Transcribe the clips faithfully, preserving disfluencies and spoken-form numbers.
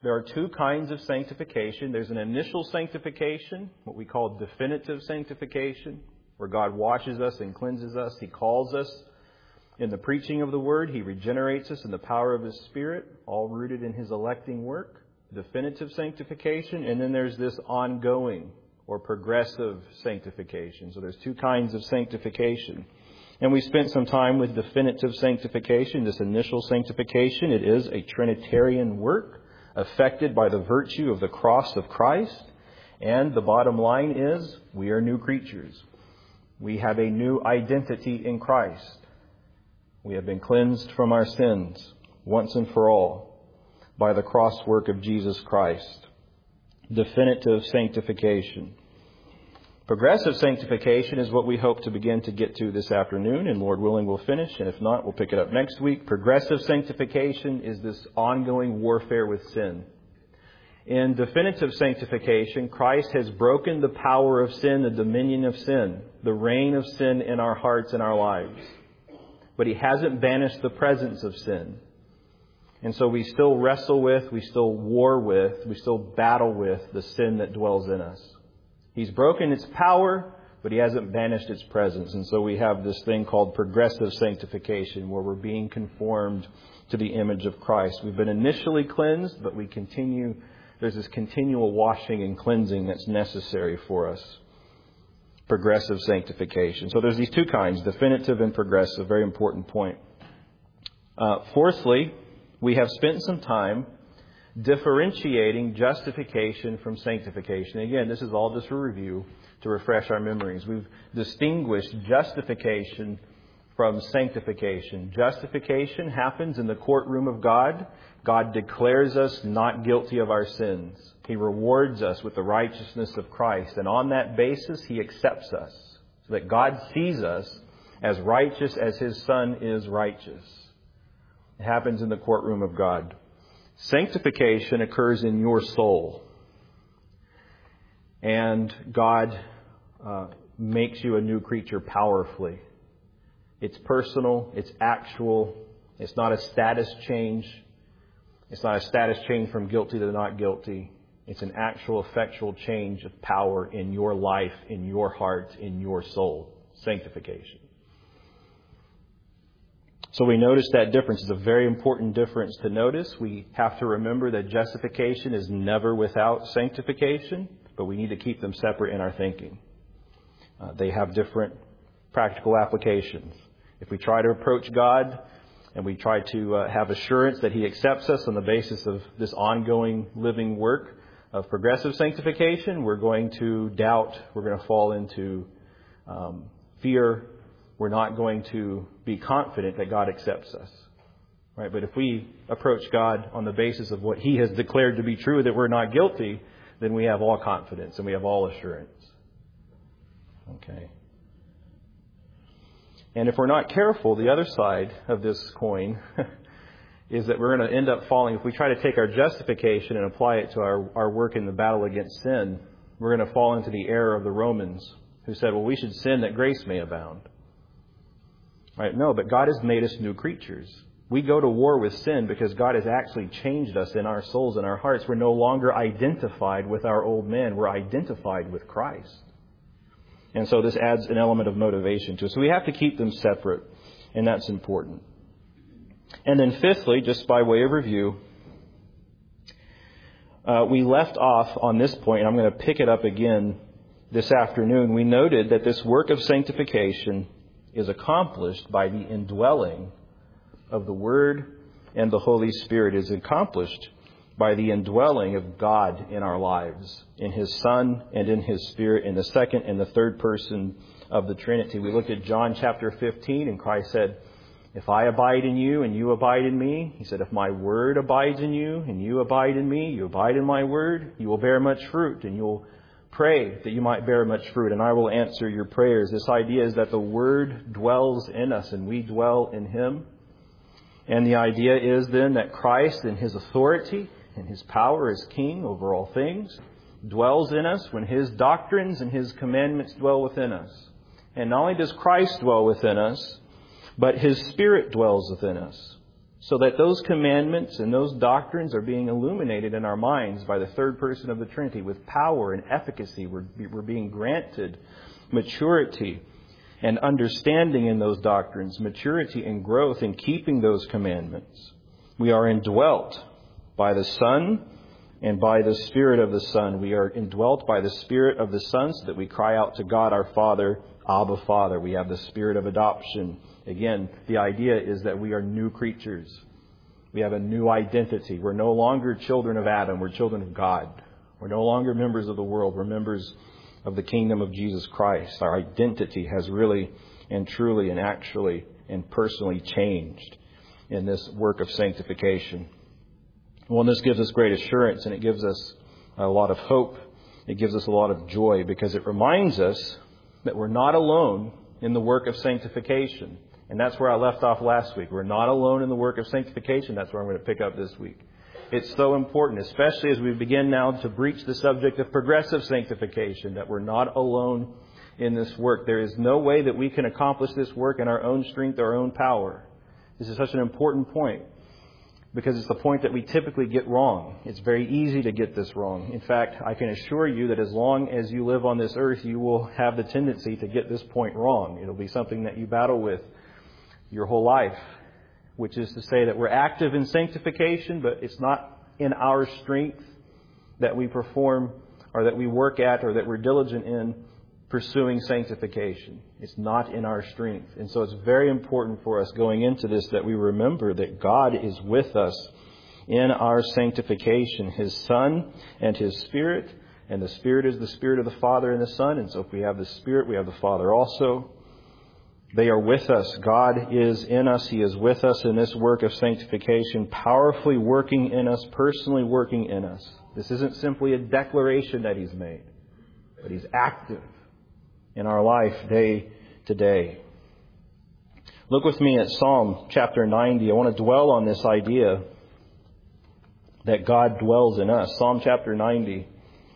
there are two kinds of sanctification. There's an initial sanctification, what we call definitive sanctification, where God washes us and cleanses us. He calls us in the preaching of the Word. He regenerates us in the power of His Spirit, all rooted in His electing work. Definitive sanctification. And then there's this ongoing or progressive sanctification. So there's two kinds of sanctification. And we spent some time with definitive sanctification, this initial sanctification. It is a Trinitarian work affected by the virtue of the cross of Christ. And the bottom line is, we are new creatures. We have a new identity in Christ. We have been cleansed from our sins once and for all by the cross work of Jesus Christ. Definitive sanctification. Progressive sanctification is what we hope to begin to get to this afternoon, and Lord willing we'll finish, and if not, we'll pick it up next week. Progressive sanctification is this ongoing warfare with sin. In definitive sanctification, Christ has broken the power of sin, the dominion of sin, the reign of sin in our hearts and our lives. But He hasn't banished the presence of sin. And so we still wrestle with, we still war with, we still battle with the sin that dwells in us. He's broken its power, but He hasn't banished its presence. And so we have this thing called progressive sanctification, where we're being conformed to the image of Christ. We've been initially cleansed, but we continue, there's this continual washing and cleansing that's necessary for us. Progressive sanctification. So there's these two kinds, definitive and progressive. Very important point. Uh, fourthly, we have spent some time differentiating justification from sanctification. Again, this is all just a review to refresh our memories. We've distinguished justification from sanctification. Justification happens in the courtroom of God. God declares us not guilty of our sins. He rewards us with the righteousness of Christ. And on that basis, He accepts us. So that God sees us as righteous as His Son is righteous. It happens in the courtroom of God. Sanctification occurs in your soul. And God uh, makes you a new creature powerfully. It's personal. It's actual. It's not a status change. It's not a status change from guilty to not guilty. It's an actual effectual change of power in your life, in your heart, in your soul. Sanctification. So we notice that difference. It's a very important difference to notice. We have to remember that justification is never without sanctification, but we need to keep them separate in our thinking. Uh, they have different practical applications. If we try to approach God and we try to uh, have assurance that He accepts us on the basis of this ongoing living work of progressive sanctification, we're going to doubt. We're going to fall into um, fear. We're not going to be confident that God accepts us. Right? But if we approach God on the basis of what He has declared to be true, that we're not guilty, then we have all confidence and we have all assurance. Okay. And if we're not careful, the other side of this coin is that we're going to end up falling. If we try to take our justification and apply it to our, our work in the battle against sin, we're going to fall into the error of the Romans who said, well, we should sin that grace may abound. Right? No, but God has made us new creatures. We go to war with sin because God has actually changed us in our souls and our hearts. We're no longer identified with our old man. We're identified with Christ. And so this adds an element of motivation to us. So we have to keep them separate, and that's important. And then fifthly, just by way of review, uh, we left off on this point, and I'm going to pick it up again this afternoon. We noted that this work of sanctification is accomplished by the indwelling of the Word and the Holy Spirit. It is accomplished by the indwelling of God in our lives, in His Son and in His Spirit, in the second and the third person of the Trinity. We looked at John chapter fifteen, and Christ said, if I abide in you and you abide in me, He said, if my word abides in you and you abide in me, you abide in my word, you will bear much fruit, and you'll pray that you might bear much fruit, and I will answer your prayers. This idea is that the Word dwells in us and we dwell in Him. And the idea is then that Christ in His authority and His power as King over all things dwells in us when His doctrines and His commandments dwell within us. And not only does Christ dwell within us, but His Spirit dwells within us. so that those commandments and those doctrines are being illuminated in our minds by the third person of the Trinity with power and efficacy. We're, we're being granted maturity and understanding in those doctrines, maturity and growth in keeping those commandments. We are indwelt by the Son and by the Spirit of the Son. We are indwelt by the Spirit of the Son so that we cry out to God our Father, Abba, Father. We have the spirit of adoption. Again, the idea is that we are new creatures. We have a new identity. We're no longer children of Adam. We're children of God. We're no longer members of the world. We're members of the kingdom of Jesus Christ. Our identity has really and truly and actually and personally changed in this work of sanctification. Well, and this gives us great assurance, and it gives us a lot of hope. It gives us a lot of joy because it reminds us that we're not alone in the work of sanctification. And that's where I left off last week. We're not alone in the work of sanctification. That's where I'm going to pick up this week. It's so important, especially as we begin now to breach the subject of progressive sanctification, that we're not alone in this work. There is no way that we can accomplish this work in our own strength or our own power. This is such an important point because it's the point that we typically get wrong. It's very easy to get this wrong. In fact, I can assure you that as long as you live on this earth, you will have the tendency to get this point wrong. It'll be something that you battle with your whole life, which is to say that we're active in sanctification, but it's not in our strength that we perform or that we work at or that we're diligent in pursuing sanctification. It's not in our strength. And so it's very important for us going into this that we remember that God is with us in our sanctification, His Son and His Spirit. And the Spirit is the Spirit of the Father and the Son. And so if we have the Spirit, we have the Father also. They are with us. God is in us. He is with us in this work of sanctification, powerfully working in us, personally working in us. This isn't simply a declaration that He's made, but He's active in our life day to day. Look with me at Psalm chapter ninety. I want to dwell on this idea that God dwells in us. Psalm chapter ninety.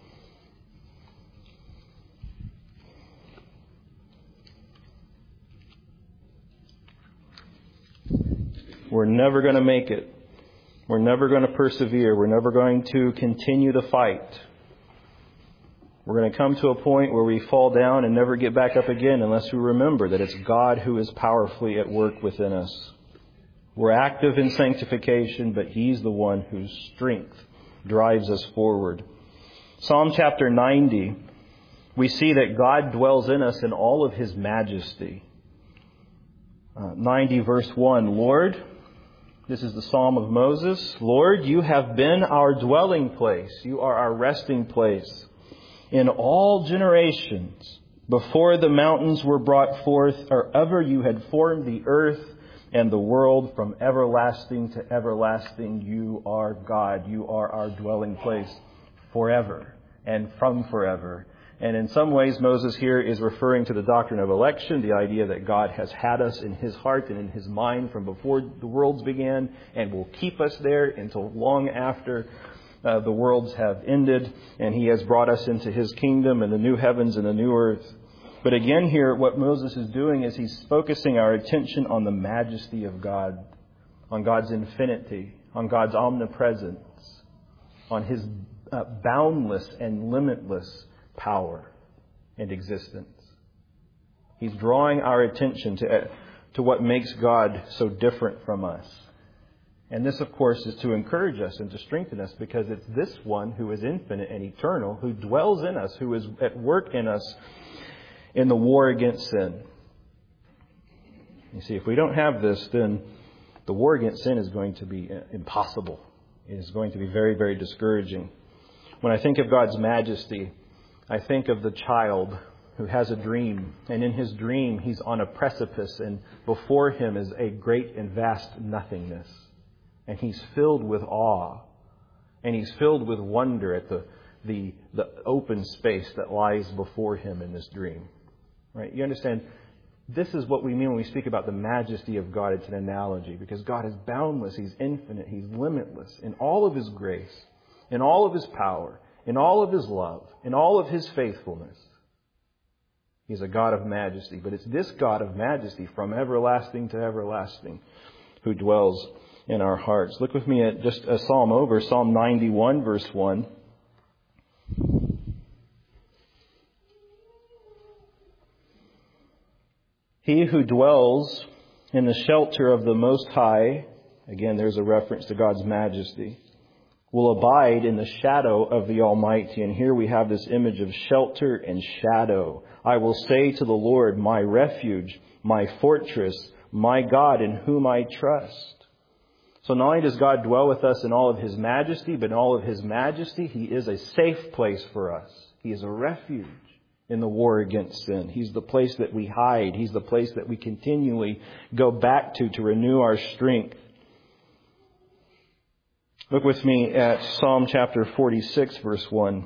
We're never going to make it. We're never going to persevere. We're never going to continue the fight. We're going to come to a point where we fall down and never get back up again unless we remember that it's God who is powerfully at work within us. We're active in sanctification, but He's the one whose strength drives us forward. Psalm chapter ninety, we see that God dwells in us in all of His majesty. Uh, ninety verse one, Lord, this is the Psalm of Moses. Lord, You have been our dwelling place. You are our resting place in all generations. Before the mountains were brought forth, or ever You had formed the earth and the world, from everlasting to everlasting, You are God. You are our dwelling place forever and from forever. And in some ways, Moses here is referring to the doctrine of election, the idea that God has had us in His heart and in His mind from before the worlds began and will keep us there until long after uh, the worlds have ended. And He has brought us into His kingdom and the new heavens and the new earth. But again here, what Moses is doing is he's focusing our attention on the majesty of God, on God's infinity, on God's omnipresence, on His uh, boundless and limitless power and existence. He's drawing our attention to, to what makes God so different from us. And this, of course, is to encourage us and to strengthen us because it's this one who is infinite and eternal, who dwells in us, who is at work in us in the war against sin. You see, if we don't have this, then the war against sin is going to be impossible. It is going to be very, very discouraging. When I think of God's majesty, I think of the child who has a dream, and in his dream he's on a precipice, and before him is a great and vast nothingness. And he's filled with awe, and he's filled with wonder at the, the, the open space that lies before him in this dream. Right? You understand, this is what we mean when we speak about the majesty of God. It's an analogy, because God is boundless, He's infinite, He's limitless in all of His grace, in all of His power, in all of His love, in all of His faithfulness. He's a God of majesty. But it's this God of majesty from everlasting to everlasting who dwells in our hearts. Look with me at just a psalm over, Psalm ninety-one, verse one. He who dwells in the shelter of the Most High, again, there's a reference to God's majesty, will abide in the shadow of the Almighty. And here we have this image of shelter and shadow. I will say to the Lord, my refuge, my fortress, my God in whom I trust. So not only does God dwell with us in all of His majesty, but in all of His majesty, He is a safe place for us. He is a refuge in the war against sin. He's the place that we hide. He's the place that we continually go back to to renew our strength. Look with me at Psalm chapter forty-six, verse one.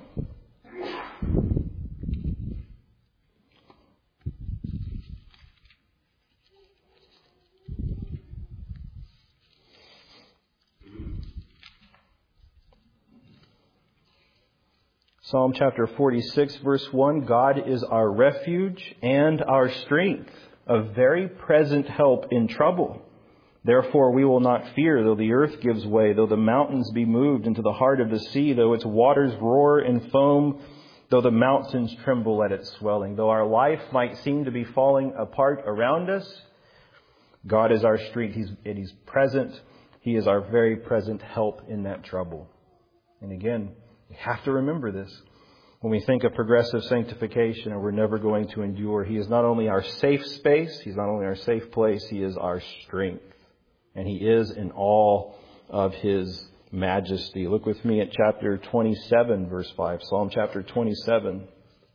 Psalm chapter forty-six, verse one, God is our refuge and our strength, a very present help in trouble. Therefore we will not fear, though the earth gives way, though the mountains be moved into the heart of the sea, though its waters roar and foam, though the mountains tremble at its swelling. Though our life might seem to be falling apart around us, God is our strength. He's, and He's present. He is our very present help in that trouble. And again, we have to remember this. When we think of progressive sanctification and we're never going to endure, He is not only our safe space, He's not only our safe place, He is our strength. And He is in all of His majesty. Look with me at chapter twenty-seven, verse five. Psalm chapter twenty-seven.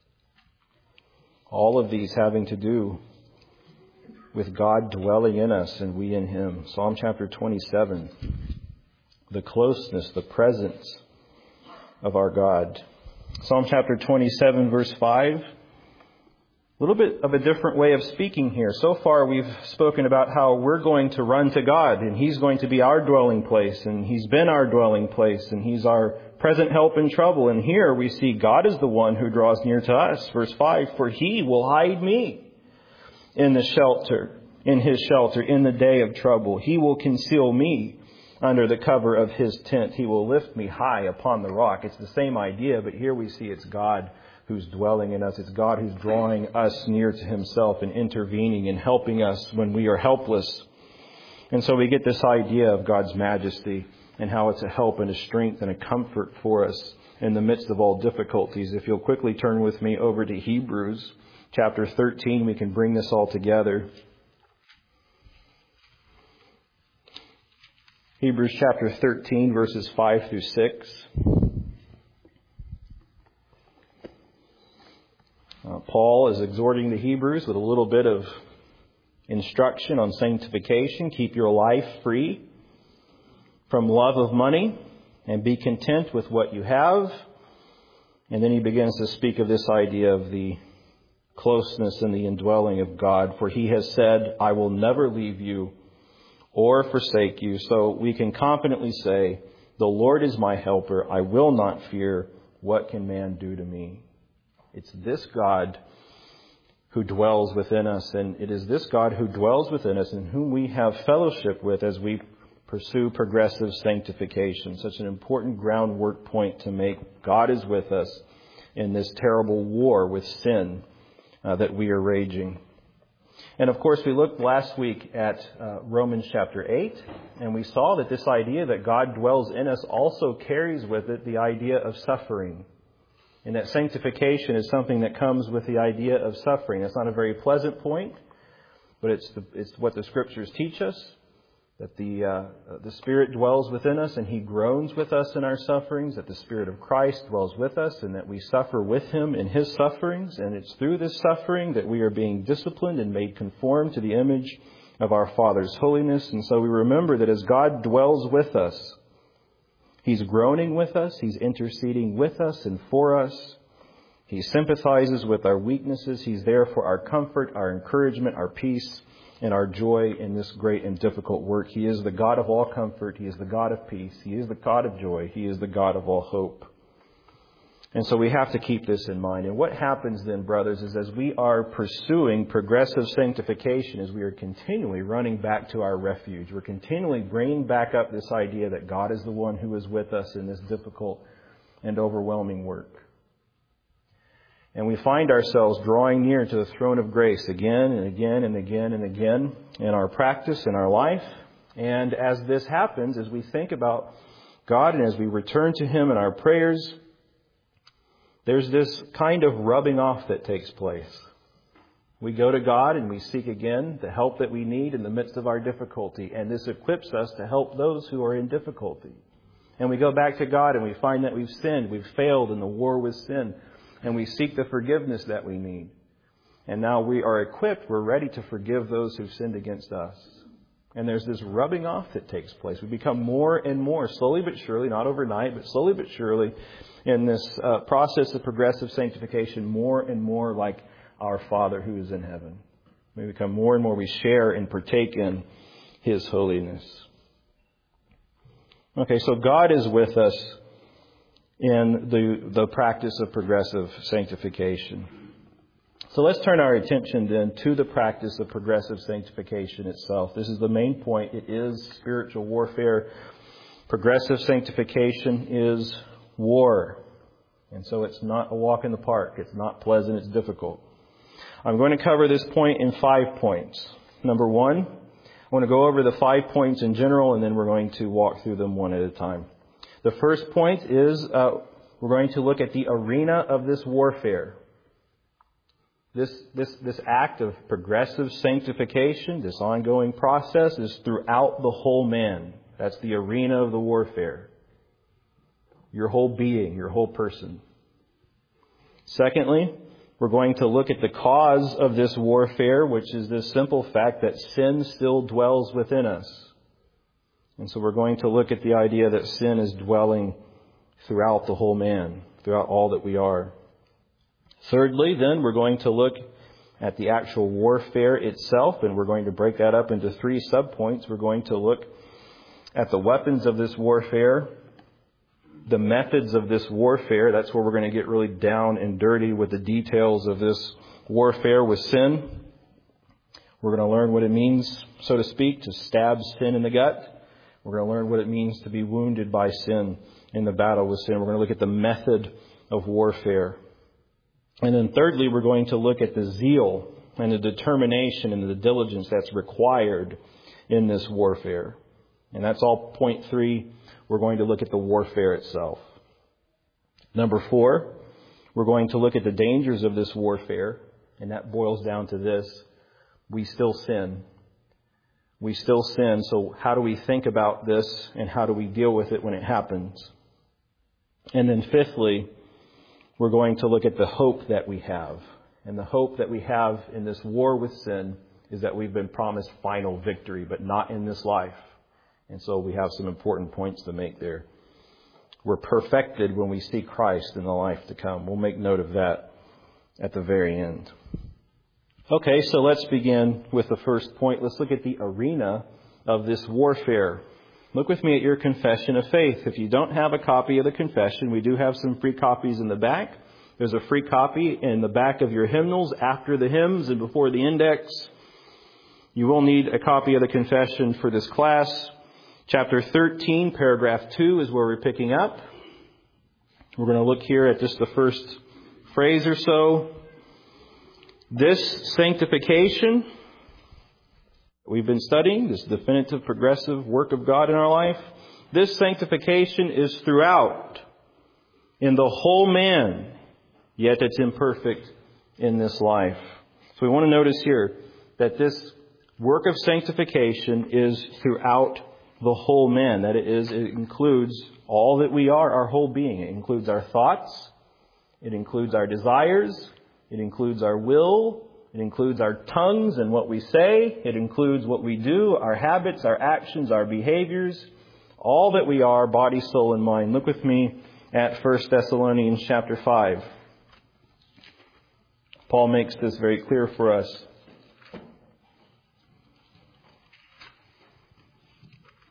All of these having to do with God dwelling in us and we in Him. Psalm chapter twenty-seven. The closeness, the presence of our God. Psalm chapter twenty-seven, verse five. A little bit of a different way of speaking here. So far we've spoken about how we're going to run to God and He's going to be our dwelling place and He's been our dwelling place and He's our present help in trouble. And here we see God is the one who draws near to us. Verse five, for He will hide me in the shelter, in His shelter, in the day of trouble. He will conceal me under the cover of His tent. He will lift me high upon the rock. It's the same idea, but here we see it's God who's dwelling in us. It's God who's drawing us near to Himself and intervening and helping us when we are helpless. And so we get this idea of God's majesty and how it's a help and a strength and a comfort for us in the midst of all difficulties. If you'll quickly turn with me over to Hebrews chapter thirteen, we can bring this all together. Hebrews chapter thirteen, verses five through six. Uh, Paul is exhorting the Hebrews with a little bit of instruction on sanctification. Keep your life free from love of money and be content with what you have. And then he begins to speak of this idea of the closeness and the indwelling of God. For He has said, I will never leave you or forsake you. So we can confidently say, the Lord is my helper. I will not fear. What can man do to me? It's this God who dwells within us, and it is this God who dwells within us and whom we have fellowship with as we pursue progressive sanctification. Such an important groundwork point to make. God is with us in this terrible war with sin uh, that we are raging. And of course, we looked last week at uh, Romans chapter eight, and we saw that this idea that God dwells in us also carries with it the idea of suffering. And that sanctification is something that comes with the idea of suffering. It's not a very pleasant point, but it's the, it's what the Scriptures teach us, that the uh, the Spirit dwells within us and He groans with us in our sufferings, that the Spirit of Christ dwells with us and that we suffer with Him in His sufferings. And it's through this suffering that we are being disciplined and made conform to the image of our Father's holiness. And so we remember that as God dwells with us, He's groaning with us. He's interceding with us and for us. He sympathizes with our weaknesses. He's there for our comfort, our encouragement, our peace, and our joy in this great and difficult work. He is the God of all comfort. He is the God of peace. He is the God of joy. He is the God of all hope. And so we have to keep this in mind. And what happens then, brothers, is as we are pursuing progressive sanctification, is we are continually running back to our refuge. We're continually bringing back up this idea that God is the one who is with us in this difficult and overwhelming work. And we find ourselves drawing near to the throne of grace again and again and again and again in our practice, in our life. And as this happens, as we think about God and as we return to Him in our prayers, there's this kind of rubbing off that takes place. We go to God and we seek again the help that we need in the midst of our difficulty. And this equips us to help those who are in difficulty. And we go back to God and we find that we've sinned, we've failed in the war with sin. And we seek the forgiveness that we need. And now we are equipped, we're ready to forgive those who've sinned against us. And there's this rubbing off that takes place. We become more and more, slowly but surely, not overnight, but slowly but surely, in this uh, process of progressive sanctification, more and more like our Father who is in heaven. We become more and more, we share and partake in His holiness. Okay, so God is with us in the, the practice of progressive sanctification. So let's turn our attention then to the practice of progressive sanctification itself. This is the main point. It is spiritual warfare. Progressive sanctification is war. And so it's not a walk in the park. It's not pleasant. It's difficult. I'm going to cover this point in five points. Number one, I want to go over the five points in general, and then we're going to walk through them one at a time. The first point is uh, we're going to look at the arena of this warfare. This, this, this act of progressive sanctification, this ongoing process, is throughout the whole man. That's the arena of the warfare. Your whole being, your whole person. Secondly, we're going to look at the cause of this warfare, which is this simple fact that sin still dwells within us. And so we're going to look at the idea that sin is dwelling throughout the whole man, throughout all that we are. Thirdly, then, we're going to look at the actual warfare itself, and we're going to break that up into three subpoints. We're going to look at the weapons of this warfare, the methods of this warfare. That's where we're going to get really down and dirty with the details of this warfare with sin. We're going to learn what it means, so to speak, to stab sin in the gut. We're going to learn what it means to be wounded by sin in the battle with sin. We're going to look at the method of warfare. And then thirdly, we're going to look at the zeal and the determination and the diligence that's required in this warfare. And that's all point three. We're going to look at the warfare itself. Number four, we're going to look at the dangers of this warfare. And that boils down to this. We still sin. We still sin, so how do we think about this and how do we deal with it when it happens? And then fifthly, we're going to look at the hope that we have. And the hope that we have in this war with sin is that we've been promised final victory, but not in this life. And so we have some important points to make there. We're perfected when we see Christ in the life to come. We'll make note of that at the very end. Okay, so let's begin with the first point. Let's look at the arena of this warfare. Look with me at your confession of faith. If you don't have a copy of the confession, we do have some free copies in the back. There's a free copy in the back of your hymnals after the hymns and before the index. You will need a copy of the confession for this class. Chapter thirteen, paragraph two is where we're picking up. We're going to look here at just the first phrase or so. This sanctification we've been studying, this definitive progressive work of God in our life, this sanctification is throughout in the whole man, yet it's imperfect in this life. So we want to notice here that this work of sanctification is throughout the whole man. That it is, it includes all that we are, our whole being. It includes our thoughts. It includes our desires. It includes our will. It includes our tongues and what we say. It includes what we do, our habits, our actions, our behaviors. All that we are, body, soul, and mind. Look with me at First Thessalonians chapter five. Paul makes this very clear for us.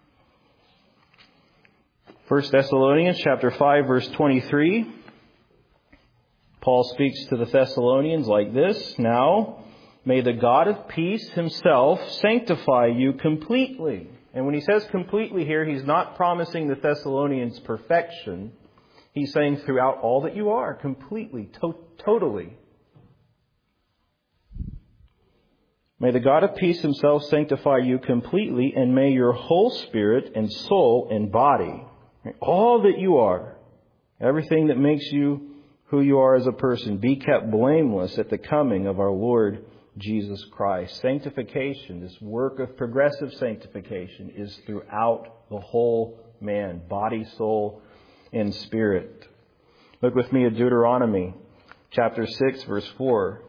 First Thessalonians chapter five, verse twenty-three. Paul speaks to the Thessalonians like this: "Now, may the God of peace himself sanctify you completely." And when he says completely here, he's not promising the Thessalonians perfection. He's saying throughout all that you are, completely, to- totally. May the God of peace himself sanctify you completely, and may your whole spirit and soul and body, all that you are, everything that makes you who you are as a person, be kept blameless at the coming of our Lord Jesus Christ. Sanctification, this work of progressive sanctification, is throughout the whole man, body, soul, and spirit. Look with me at Deuteronomy chapter six, verse four.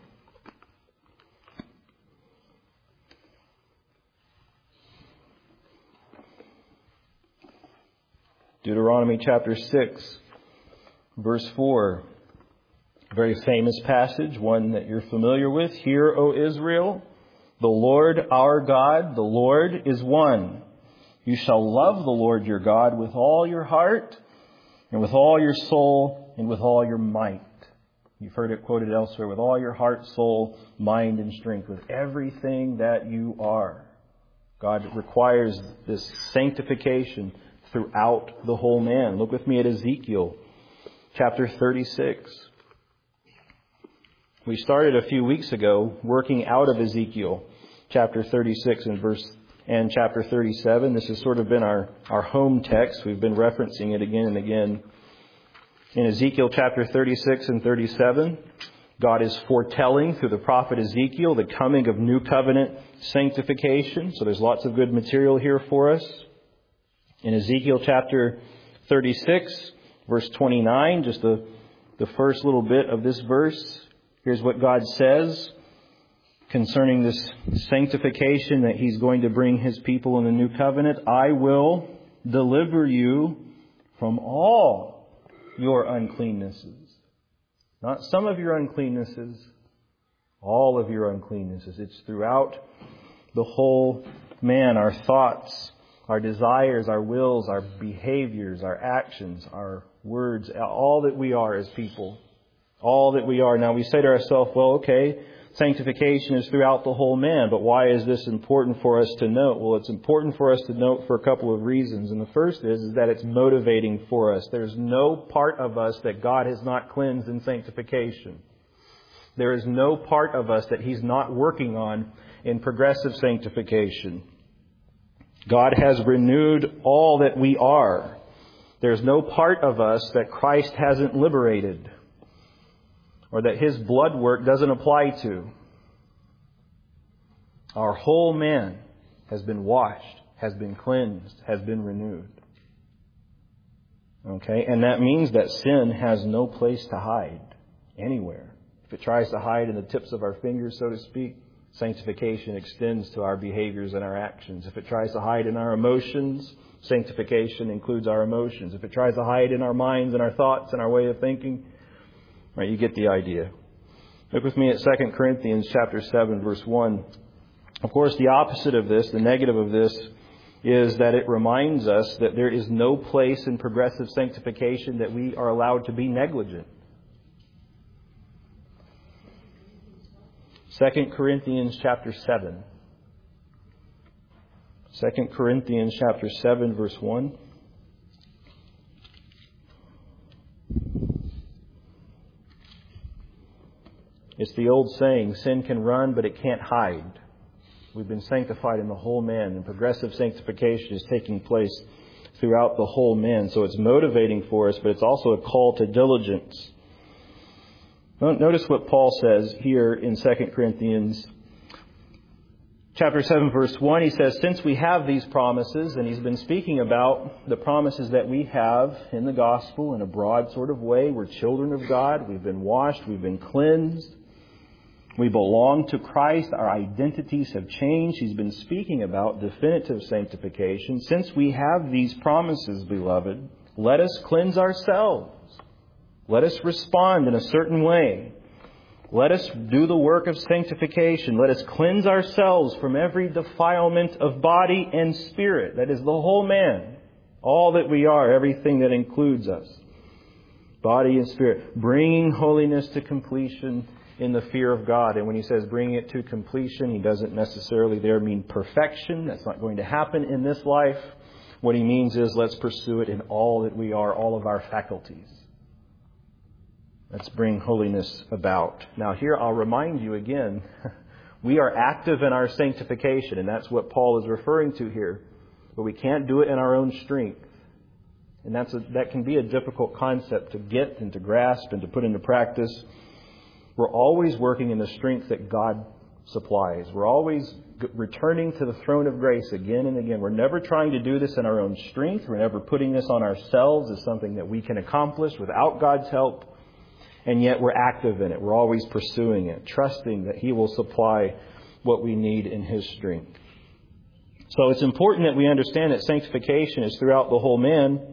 Deuteronomy chapter six, verse four. Very famous passage, one that you're familiar with. "Hear, O Israel, the Lord our God, the Lord is one. You shall love the Lord your God with all your heart, and with all your soul, and with all your might." You've heard it quoted elsewhere: with all your heart, soul, mind, and strength, with everything that you are. God requires this sanctification throughout the whole man. Look with me at Ezekiel chapter thirty-six. We started a few weeks ago working out of Ezekiel chapter thirty-six and verse and chapter thirty-seven. This has sort of been our, our home text. We've been referencing it again and again. In Ezekiel chapter thirty-six and thirty-seven, God is foretelling through the prophet Ezekiel the coming of new covenant sanctification. So there's lots of good material here for us. In Ezekiel chapter thirty-six, verse twenty-nine, just the, the first little bit of this verse, here's what God says concerning this sanctification that He's going to bring His people in the new covenant. "I will deliver you from all your uncleannesses." Not some of your uncleannesses, all of your uncleannesses. It's throughout the whole man, our thoughts, our desires, our wills, our behaviors, our actions, our words, all that we are as people. All that we are. Now we say to ourselves, well, okay, sanctification is throughout the whole man, but why is this important for us to note? Well, it's important for us to note for a couple of reasons. And the first is, is that it's motivating for us. There's no part of us that God has not cleansed in sanctification. There is no part of us that He's not working on in progressive sanctification. God has renewed all that we are. There's no part of us that Christ hasn't liberated, or that His blood work doesn't apply to. Our whole man has been washed, has been cleansed, has been renewed. Okay? And that means that sin has no place to hide anywhere. If it tries to hide in the tips of our fingers, so to speak, sanctification extends to our behaviors and our actions. If it tries to hide in our emotions, sanctification includes our emotions. If it tries to hide in our minds and our thoughts and our way of thinking, right, you get the idea. Look with me at Second Corinthians chapter seven, verse one. Of course, the opposite of this, the negative of this, is that it reminds us that there is no place in progressive sanctification that we are allowed to be negligent. Second Corinthians chapter seven. Second Corinthians chapter seven, verse one. It's the old saying, sin can run, but it can't hide. We've been sanctified in the whole man, and progressive sanctification is taking place throughout the whole man. So it's motivating for us, but it's also a call to diligence. Notice what Paul says here in Second Corinthians chapter seven, verse one. He says, since we have these promises, and he's been speaking about the promises that we have in the gospel in a broad sort of way. We're children of God. We've been washed. We've been cleansed. We belong to Christ. Our identities have changed. He's been speaking about definitive sanctification. Since we have these promises, beloved, let us cleanse ourselves. Let us respond in a certain way. Let us do the work of sanctification. Let us cleanse ourselves from every defilement of body and spirit. That is the whole man. All that we are, everything that includes us. body and spirit, bringing holiness to completion in the fear of God. And when he says bringing it to completion, he doesn't necessarily there mean perfection. That's not going to happen in this life. What he means is let's pursue it in all that we are, all of our faculties. Let's bring holiness about. Now here I'll remind you again, we are active in our sanctification, and that's what Paul is referring to here. But we can't do it in our own strength. And that's a, that can be a difficult concept to get and to grasp and to put into practice. We're always working in the strength that God supplies. We're always returning to the throne of grace again and again. We're never trying to do this in our own strength. We're never putting this on ourselves as something that we can accomplish without God's help. And yet we're active in it. We're always pursuing it, trusting that He will supply what we need in His strength. So it's important that we understand that sanctification is throughout the whole man,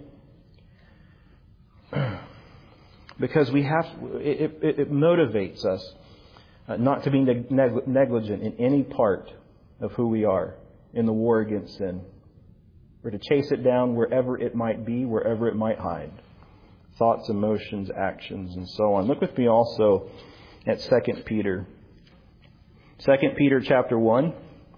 because we have it, it, it motivates us uh, not to be neg- negligent in any part of who we are in the war against sin. We're to chase it down wherever it might be, wherever it might hide. Thoughts, emotions, actions, and so on. Look with me also at Second Peter. Second Peter chapter one.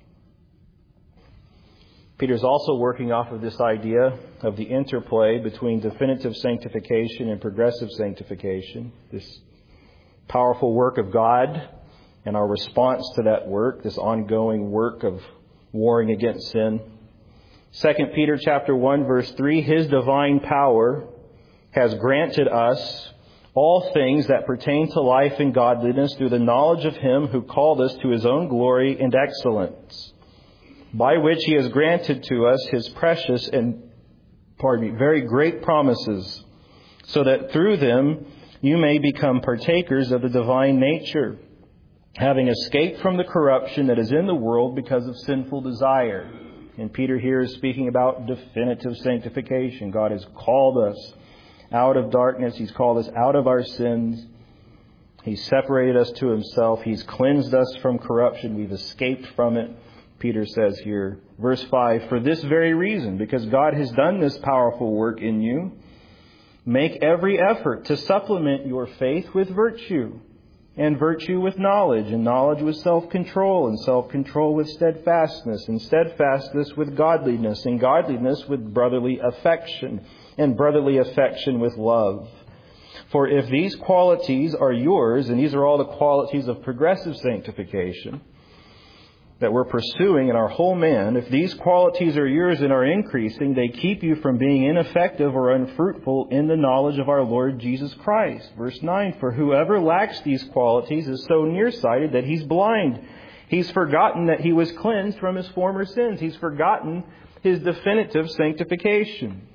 Peter's also working off of this idea of the interplay between definitive sanctification and progressive sanctification. This powerful work of God and our response to that work, this ongoing work of warring against sin. Second Peter chapter one, verse three, His divine power has granted us all things that pertain to life and godliness through the knowledge of Him who called us to His own glory and excellence, by which He has granted to us His precious and, pardon me, very great promises, so that through them you may become partakers of the divine nature, having escaped from the corruption that is in the world because of sinful desire. And Peter here is speaking about definitive sanctification. God has called us out of darkness. He's called us out of our sins. He's separated us to Himself. He's cleansed us from corruption. We've escaped from it. Peter says here, verse five, for this very reason, because God has done this powerful work in you, make every effort to supplement your faith with virtue, and virtue with knowledge, and knowledge with self-control, and self-control with steadfastness, and steadfastness with godliness, and godliness with brotherly affection, and brotherly affection with love. For if these qualities are yours, and these are all the qualities of progressive sanctification that we're pursuing in our whole man, if these qualities are yours and are increasing, they keep you from being ineffective or unfruitful in the knowledge of our Lord Jesus Christ. Verse nine, for whoever lacks these qualities is so nearsighted that he's blind. He's forgotten that he was cleansed from his former sins. He's forgotten his definitive sanctification.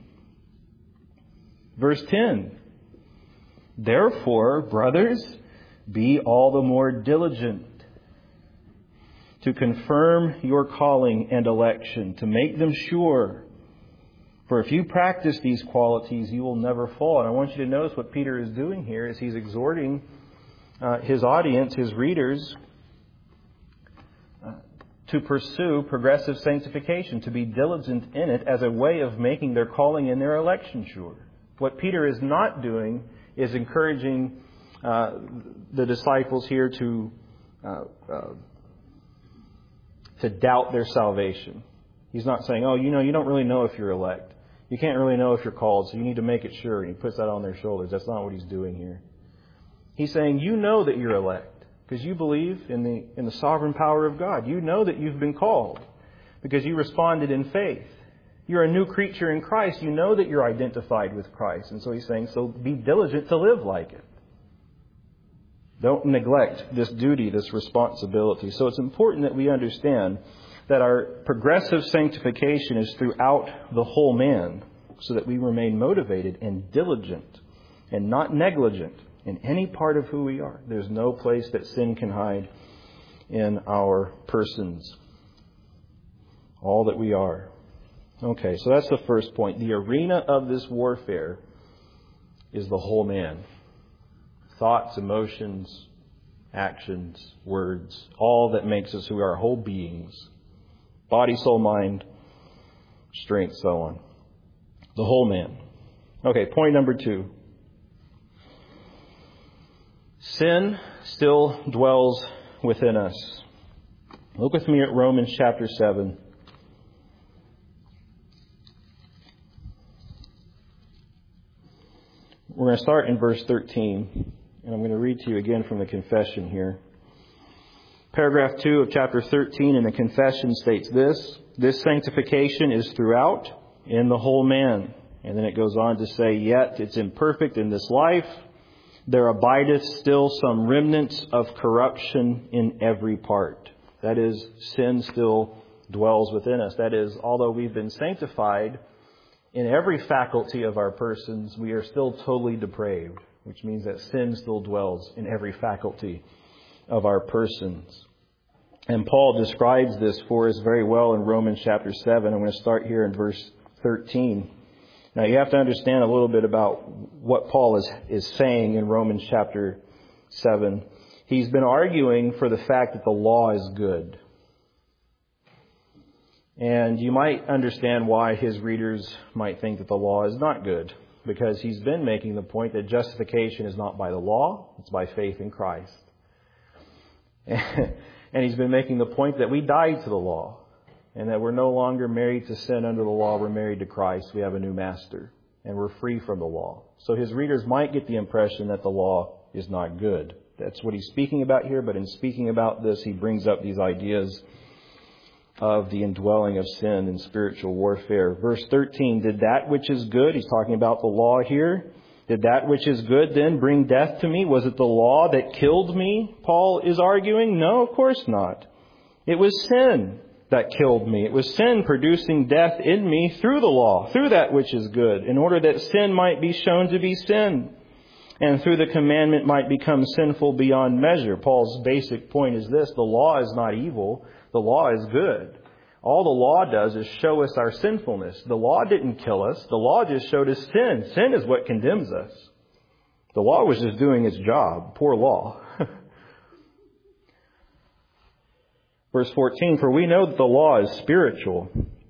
Verse ten, therefore, brothers, be all the more diligent to confirm your calling and election, to make them sure. For if you practice these qualities, you will never fall. And I want you to notice what Peter is doing here is he's exhorting uh, his audience, his readers, uh, to pursue progressive sanctification, to be diligent in it as a way of making their calling and their election sure. What Peter is not doing is encouraging uh, the disciples here to uh, uh, to doubt their salvation. He's not saying, oh, you know, you don't really know if you're elect. You can't really know if you're called, so you need to make it sure. And he puts that on their shoulders. That's not what he's doing here. He's saying, you know that you're elect because you believe in the in the sovereign power of God. You know that you've been called because you responded in faith. You're a new creature in Christ. You know that you're identified with Christ. And so he's saying, so be diligent to live like it. Don't neglect this duty, this responsibility. So it's important that we understand that our progressive sanctification is throughout the whole man, so that we remain motivated and diligent and not negligent in any part of who we are. There's no place that sin can hide in our persons. All that we are. Okay, so that's the first point. The arena of this warfare is the whole man. Thoughts, emotions, actions, words, all that makes us who are whole beings. Body, soul, mind, strength, so on. The whole man. Okay, point number two. Sin still dwells within us. Look with me at Romans chapter seven. We're going to start in verse thirteen, and I'm going to read to you again from the confession here. Paragraph two of chapter thirteen in the confession states this: this sanctification is throughout, in the whole man. And then it goes on to say, yet it's imperfect in this life. There abideth still some remnants of corruption in every part. That is, sin still dwells within us. That is, although we've been sanctified in every faculty of our persons, we are still totally depraved, which means that sin still dwells in every faculty of our persons. And Paul describes this for us very well in Romans chapter seven. I'm going to start here in verse thirteen. Now, you have to understand a little bit about what Paul is, is saying in Romans chapter seven. He's been arguing for the fact that the law is good. And you might understand why his readers might think that the law is not good, because he's been making the point that justification is not by the law, it's by faith in Christ. And he's been making the point that we died to the law, and that we're no longer married to sin under the law. We're married to Christ. We have a new master, and we're free from the law. So his readers might get the impression that the law is not good. That's what he's speaking about here, but in speaking about this, he brings up these ideas of the indwelling of sin and spiritual warfare. Verse thirteen, did that which is good, he's talking about the law here, did that which is good then bring death to me? Was it the law that killed me? Paul is arguing. No, of course not. It was sin that killed me. It was sin producing death in me through the law, through that which is good, in order that sin might be shown to be sin, and through the commandment might become sinful beyond measure. Paul's basic point is this: the law is not evil. The law is good. All the law does is show us our sinfulness. The law didn't kill us. The law just showed us sin. Sin is what condemns us. The law was just doing its job. Poor law. Verse fourteen, for we know that the law is spiritual.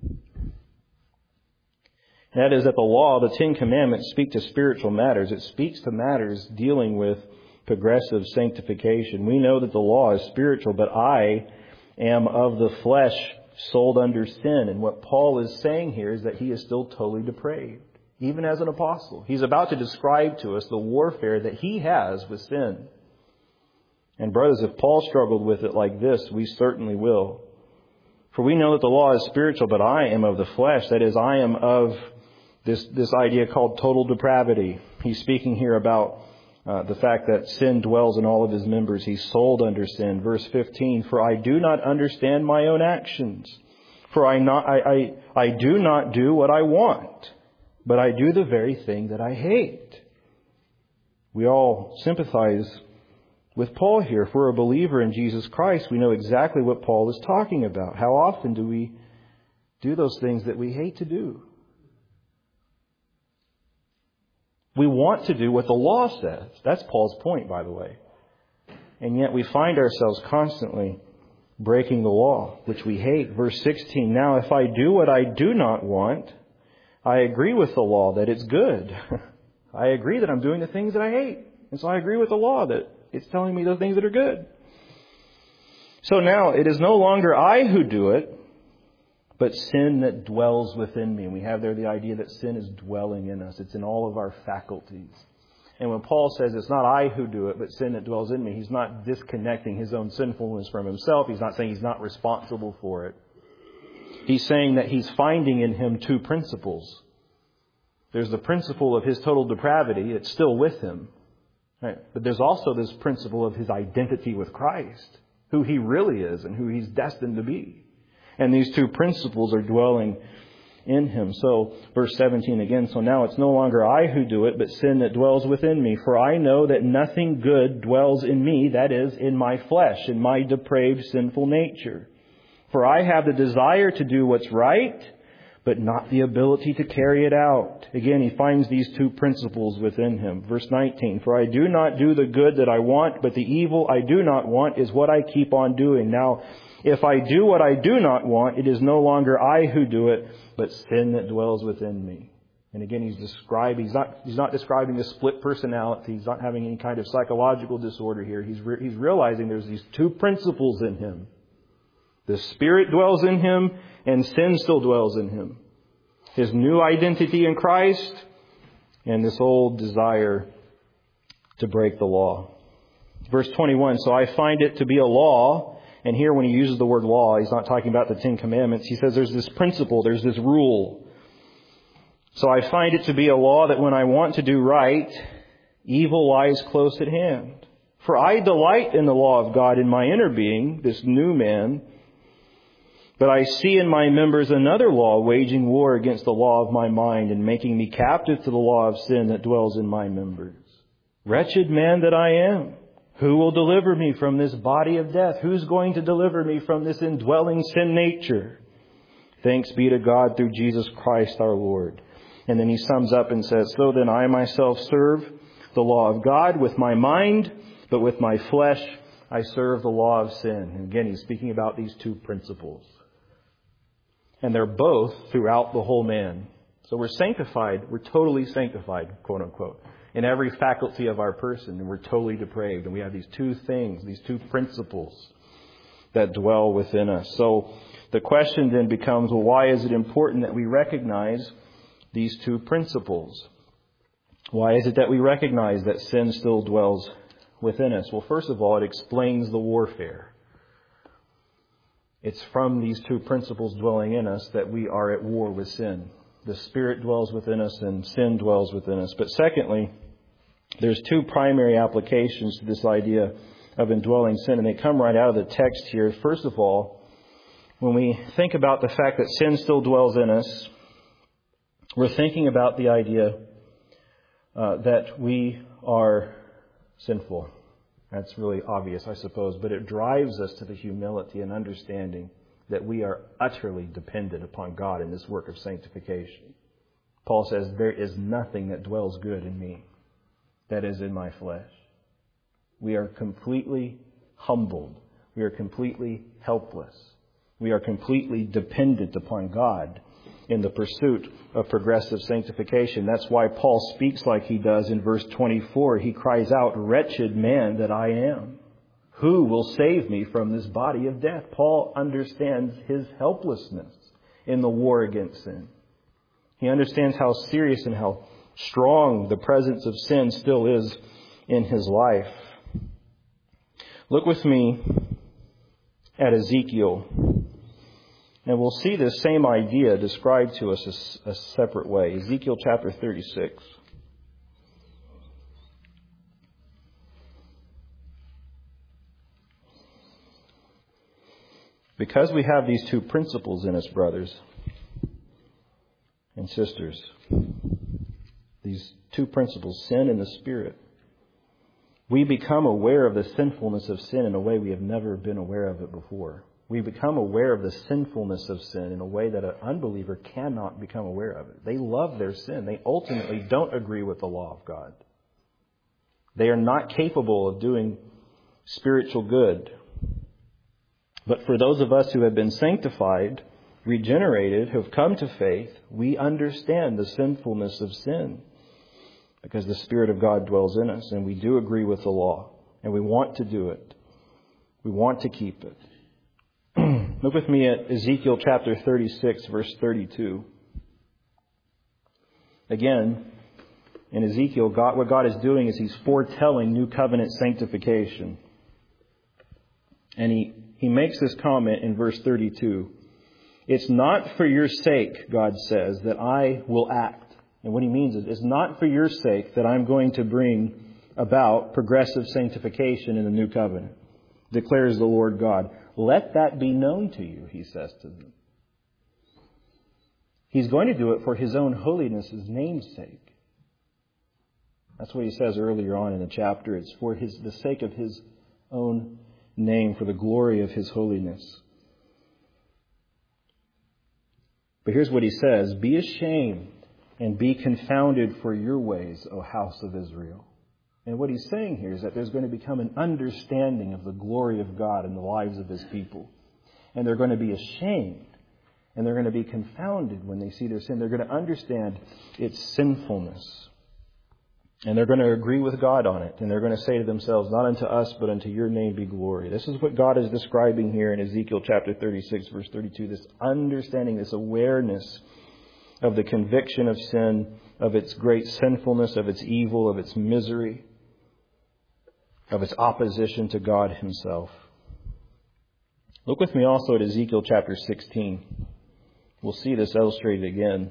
That is, that the law, the Ten Commandments, speak to spiritual matters. It speaks to matters dealing with progressive sanctification. We know that the law is spiritual, but I am of the flesh, sold under sin. And what Paul is saying here is that he is still totally depraved, even as an apostle. He's about to describe to us the warfare that he has with sin. And brothers, if Paul struggled with it like this, we certainly will. For we know that the law is spiritual, but I am of the flesh. That is, I am of this, this idea called total depravity. He's speaking here about uh, the fact that sin dwells in all of his members. He's sold under sin. Verse fifteen, for I do not understand my own actions. For I, not, I, I, I do not do what I want, but I do the very thing that I hate. We all sympathize with Paul here. If we're a believer in Jesus Christ, we know exactly what Paul is talking about. How often do we do those things that we hate to do? We want to do what the law says. That's Paul's point, by the way. And yet we find ourselves constantly breaking the law, which we hate. Verse sixteen, now if I do what I do not want, I agree with the law that it's good. I agree that I'm doing the things that I hate. And so I agree with the law that it's telling me those things that are good. So now it is no longer I who do it, but sin that dwells within me. And we have there the idea that sin is dwelling in us. It's in all of our faculties. And when Paul says it's not I who do it, but sin that dwells in me, he's not disconnecting his own sinfulness from himself. He's not saying he's not responsible for it. He's saying that he's finding in him two principles. There's the principle of his total depravity. It's still with him. Right. But there's also this principle of his identity with Christ, who he really is and who he's destined to be. And these two principles are dwelling in him. So, verse seventeen again, so now it's no longer I who do it, but sin that dwells within me. For I know that nothing good dwells in me, that is, in my flesh, in my depraved, sinful nature. For I have the desire to do what's right, but not the ability to carry it out. Again, he finds these two principles within him. Verse nineteen, for I do not do the good that I want, but the evil I do not want is what I keep on doing. Now, if I do what I do not want, it is no longer I who do it, but sin that dwells within me. And again, he's describing, he's not, he's not describing a split personality. He's not having any kind of psychological disorder here. He's, re- he's realizing there's these two principles in him. The Spirit dwells in him and sin still dwells in him. His new identity in Christ and this old desire to break the law. Verse twenty-one, so I find it to be a law. And here when he uses the word law, he's not talking about the Ten Commandments. He says there's this principle, there's this rule. So I find it to be a law that when I want to do right, evil lies close at hand. For I delight in the law of God in my inner being, this new man. But I see in my members another law waging war against the law of my mind and making me captive to the law of sin that dwells in my members. Wretched man that I am, who will deliver me from this body of death? Who's going to deliver me from this indwelling sin nature? Thanks be to God through Jesus Christ our Lord. And then he sums up and says, so then I myself serve the law of God with my mind, but with my flesh I serve the law of sin. And again, he's speaking about these two principles. And they're both throughout the whole man. So we're sanctified, we're totally sanctified, quote unquote, in every faculty of our person. And we're totally depraved. And we have these two things, these two principles that dwell within us. So the question then becomes, well, why is it important that we recognize these two principles? Why is it that we recognize that sin still dwells within us? Well, first of all, it explains the warfare. It's from these two principles dwelling in us that we are at war with sin. The Spirit dwells within us and sin dwells within us. But secondly, there's two primary applications to this idea of indwelling sin, and they come right out of the text here. First of all, when we think about the fact that sin still dwells in us, we're thinking about the idea uh, that we are sinful. That's really obvious, I suppose, but it drives us to the humility and understanding that we are utterly dependent upon God in this work of sanctification. Paul says, there is nothing that dwells good in me that is in my flesh. We are completely humbled. We are completely helpless. We are completely dependent upon God in the pursuit of progressive sanctification. That's why Paul speaks like he does in verse twenty-four. He cries out, wretched man that I am. Who will save me from this body of death? Paul understands his helplessness in the war against sin. He understands how serious and how strong the presence of sin still is in his life. Look with me at Ezekiel. And we'll see this same idea described to us a, a separate way. Ezekiel chapter thirty-six. Because we have these two principles in us, brothers and sisters, these two principles, sin and the Spirit, we become aware of the sinfulness of sin in a way we have never been aware of it before. We become aware of the sinfulness of sin in a way that an unbeliever cannot become aware of it. They love their sin. They ultimately don't agree with the law of God. They are not capable of doing spiritual good. But for those of us who have been sanctified, regenerated, who have come to faith, we understand the sinfulness of sin because the Spirit of God dwells in us, and we do agree with the law, and we want to do it. We want to keep it. Look with me at Ezekiel chapter thirty-six, verse thirty-two. Again, in Ezekiel, God, what God is doing is He's foretelling new covenant sanctification. And He, he makes this comment in verse thirty-two. It's not for your sake, God says, that I will act. And what He means is, it's not for your sake that I'm going to bring about progressive sanctification in the new covenant, declares the Lord God. Let that be known to you, He says to them. He's going to do it for His own holiness' name's sake. That's what He says earlier on in the chapter. It's for his, the sake of His own name, for the glory of His holiness. But here's what He says. Be ashamed and be confounded for your ways, O house of Israel. And what He's saying here is that there's going to become an understanding of the glory of God in the lives of His people. And they're going to be ashamed And they're going to be confounded when they see their sin. They're going to understand its sinfulness. And they're going to agree with God on it. And they're going to say to themselves, not unto us, but unto your name be glory. This is what God is describing here in Ezekiel chapter thirty-six, verse thirty-two. This understanding, this awareness of the conviction of sin, of its great sinfulness, of its evil, of its misery, of its opposition to God Himself. Look with me also at Ezekiel chapter sixteen. We'll see this illustrated again.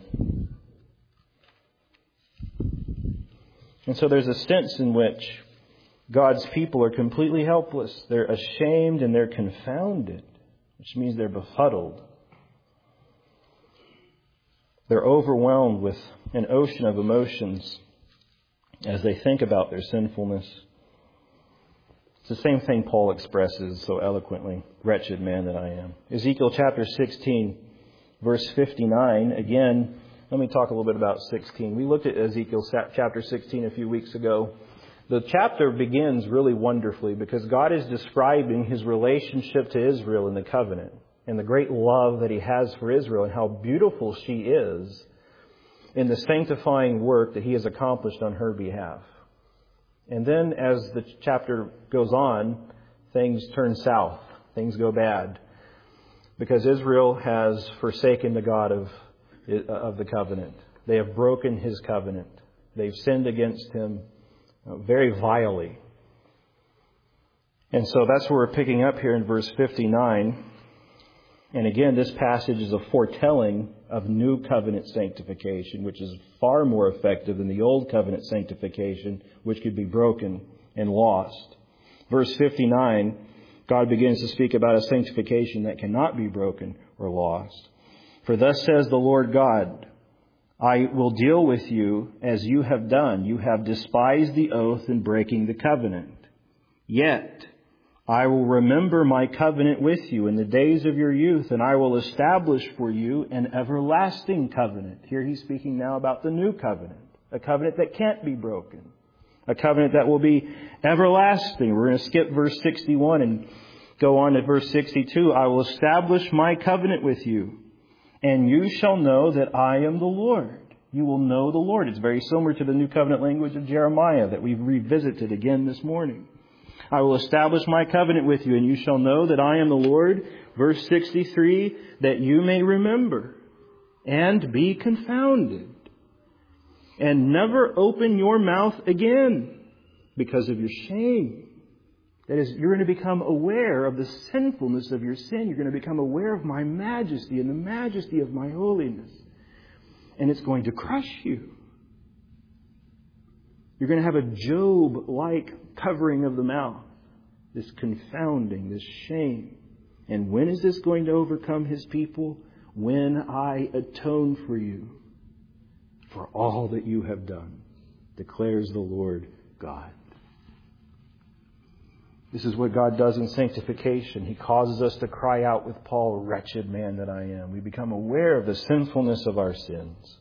And so there's a sense in which God's people are completely helpless. They're ashamed and they're confounded, which means they're befuddled. They're overwhelmed with an ocean of emotions as they think about their sinfulness. It's the same thing Paul expresses so eloquently. Wretched man that I am. Ezekiel chapter sixteen, verse fifty-nine. Again, let me talk a little bit about sixteen. We looked at Ezekiel chapter sixteen a few weeks ago. The chapter begins really wonderfully because God is describing His relationship to Israel in the covenant and the great love that He has for Israel and how beautiful she is in the sanctifying work that He has accomplished on her behalf. And then as the chapter goes on, things turn south. Things go bad. Because Israel has forsaken the God of, of the covenant. They have broken His covenant. They've sinned against Him very vilely. And so that's where we're picking up here in verse fifty-nine. And again, this passage is a foretelling of new covenant sanctification, which is far more effective than the old covenant sanctification, which could be broken and lost. Verse fifty-nine, God begins to speak about a sanctification that cannot be broken or lost. For thus says the Lord God, I will deal with you as you have done. You have despised the oath in breaking the covenant. Yet I will remember my covenant with you in the days of your youth, and I will establish for you an everlasting covenant. Here he's speaking now about the new covenant, a covenant that can't be broken, a covenant that will be everlasting. We're going to skip verse sixty-one and go on to verse sixty-two. I will establish my covenant with you, and you shall know that I am the Lord. You will know the Lord. It's very similar to the new covenant language of Jeremiah that we've revisited again this morning. I will establish my covenant with you, and you shall know that I am the Lord. Verse sixty-three, that you may remember and be confounded and never open your mouth again because of your shame. That is, you're going to become aware of the sinfulness of your sin. You're going to become aware of my majesty and the majesty of my holiness. And it's going to crush you. You're going to have a Job-like covering of the mouth. This confounding, this shame. And when is this going to overcome His people? When I atone for you for all that you have done, declares the Lord God. This is what God does in sanctification. He causes us to cry out with Paul, wretched man that I am. We become aware of the sinfulness of our sins.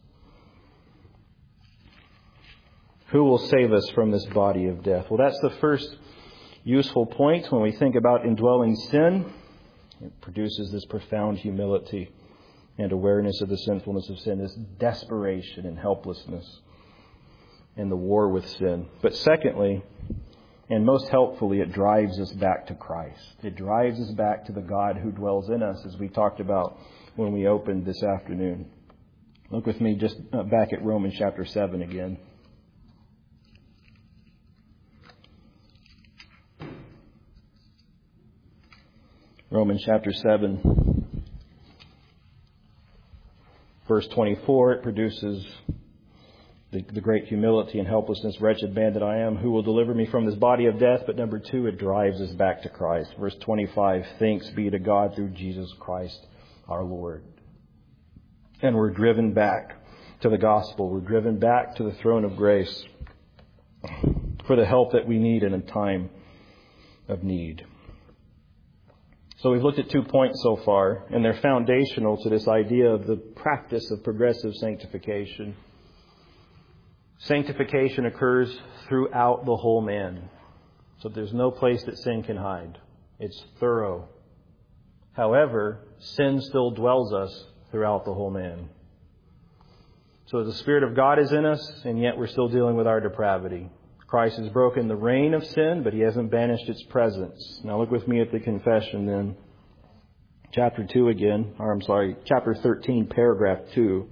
Who will save us from this body of death? Well, that's the first useful point when we think about indwelling sin. It produces this profound humility and awareness of the sinfulness of sin, this desperation and helplessness in the war with sin. But secondly, and most helpfully, it drives us back to Christ. It drives us back to the God who dwells in us, as we talked about when we opened this afternoon. Look with me just back at Romans chapter seven again. Romans chapter seven, verse twenty-four, it produces the, the great humility and helplessness, wretched man that I am, who will deliver me from this body of death? But number two, it drives us back to Christ. Verse twenty-five, thanks be to God through Jesus Christ our Lord. And we're driven back to the gospel. We're driven back to the throne of grace for the help that we need in a time of need. So we've looked at two points so far, and they're foundational to this idea of the practice of progressive sanctification. Sanctification occurs throughout the whole man. So there's no place that sin can hide. It's thorough. However, sin still dwells us throughout the whole man. So the Spirit of God is in us, and yet we're still dealing with our depravity. Christ has broken the reign of sin, but He hasn't banished its presence. Now look with me at the confession then. Chapter two again, or I'm sorry, chapter thirteen, paragraph two.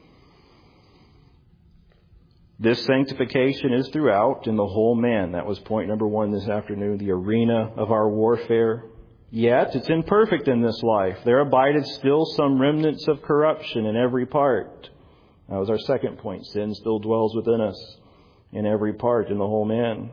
This sanctification is throughout in the whole man. That was point number one this afternoon, the arena of our warfare. Yet it's imperfect in this life. There abideth still some remnants of corruption in every part. That was our second point. Sin still dwells within us in every part, in the whole man.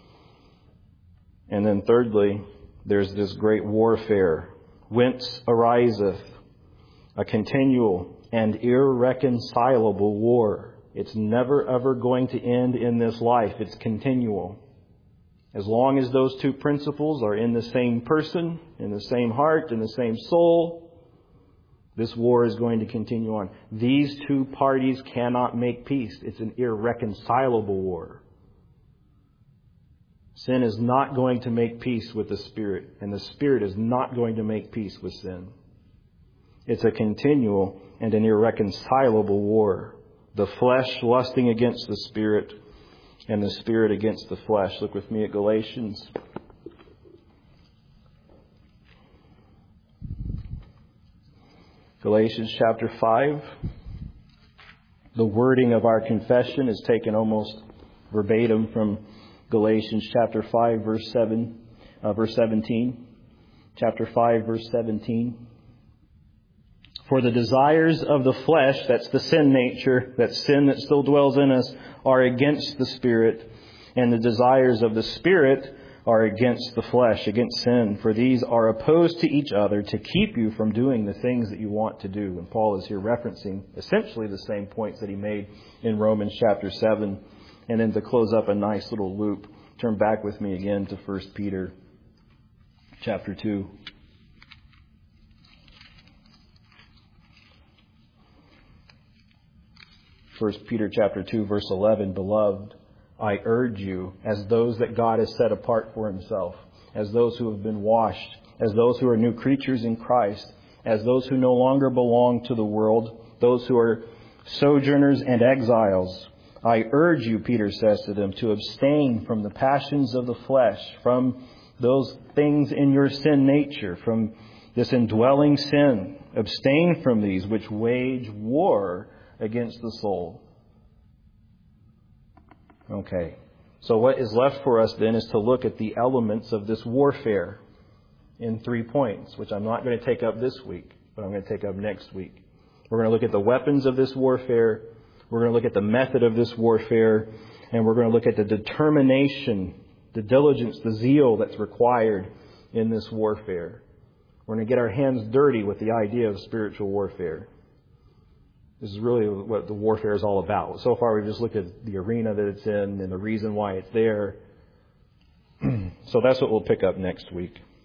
And then thirdly, there's this great warfare. Whence ariseth a continual and irreconcilable war. It's never ever going to end in this life. It's continual. As long as those two principles are in the same person, in the same heart, in the same soul, this war is going to continue on. These two parties cannot make peace. It's an irreconcilable war. Sin is not going to make peace with the Spirit, and the Spirit is not going to make peace with sin. It's a continual and an irreconcilable war. The flesh lusting against the Spirit, and the Spirit against the flesh. Look with me at Galatians. Galatians chapter five. The wording of our confession is taken almost verbatim from Galatians chapter five, verse seven, uh, verse seventeen. Chapter five, verse seventeen. For the desires of the flesh, that's the sin nature, that sin that still dwells in us, are against the Spirit. And the desires of the Spirit are against the flesh, against sin. For these are opposed to each other to keep you from doing the things that you want to do. And Paul is here referencing essentially the same points that he made in Romans chapter seven. And then to close up a nice little loop, turn back with me again to First Peter chapter two. First Peter chapter two, verse eleven, Beloved, I urge you, as those that God has set apart for Himself, as those who have been washed, as those who are new creatures in Christ, as those who no longer belong to the world, those who are sojourners and exiles, I urge you, Peter says to them, to abstain from the passions of the flesh, from those things in your sin nature, from this indwelling sin. Abstain from these which wage war against the soul. Okay. So what is left for us then is to look at the elements of this warfare in three points, which I'm not going to take up this week, but I'm going to take up next week. We're going to look at the weapons of this warfare. We're going to look at the method of this warfare. And we're going to look at the determination, the diligence, the zeal that's required in this warfare. We're going to get our hands dirty with the idea of spiritual warfare. This is really what the warfare is all about. So far, we've just looked at the arena that it's in and the reason why it's there. So that's what we'll pick up next week.